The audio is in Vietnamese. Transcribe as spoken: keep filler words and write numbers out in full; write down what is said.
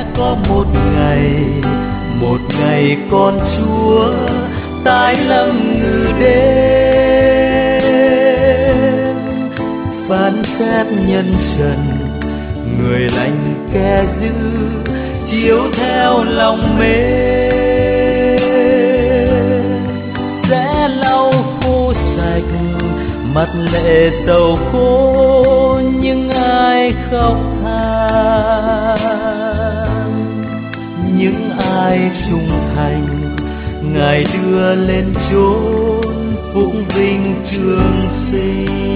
có một ngày, một ngày con Chúa tái lâm ngự đến, phán xét nhân trần, người lành kẻ dữ, chiếu theo lòng mến, sẽ lau khô sạch mặt lệ sầu khô những ai khóc than, những ai trung thành Ngài đưa lên chốn phụng vinh trường sinh.